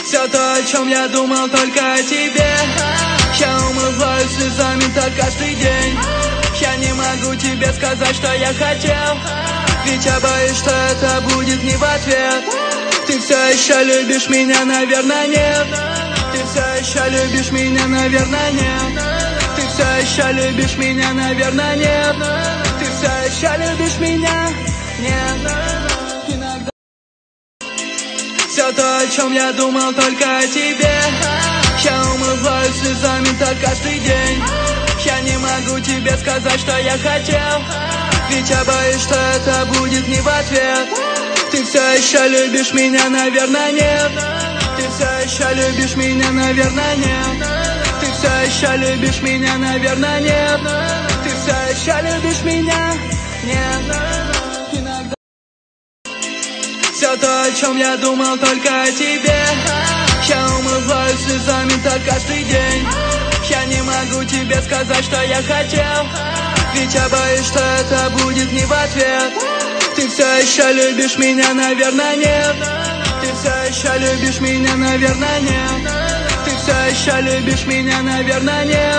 Все то, о чем я думал, только о тебе. Я умываюсь слезами так каждый день. Я не могу тебе сказать, что я хотел, ведь я боюсь, что это будет не в ответ. Ты все еще любишь меня, наверное, нет. Ты все еще любишь меня, наверное, нет. Ты все еще любишь меня, наверное, нет. Ты все еще любишь меня, нет. Иногда все то, о чем я думал, только о тебе. Я умываюсь слезами так каждый день. Я не могу тебе сказать, что я хотел, ведь я боюсь, что это будет не в ответ. Ты все еще любишь меня, наверное, нет. Ты все еще любишь меня, наверное, нет. Ты все еще любишь меня, наверное, нет. Ты все еще любишь меня, нет. Иногда все то, о чем я думал, только о тебе. Я умываюсь слезами так каждый день. Я не могу тебе сказать, что я хотел, ведь я боюсь, что это будет не в ответ. Ты все еще любишь меня, наверное, нет. Ты все еще любишь меня, наверное, нет. Ты все еще любишь меня, наверное, нет.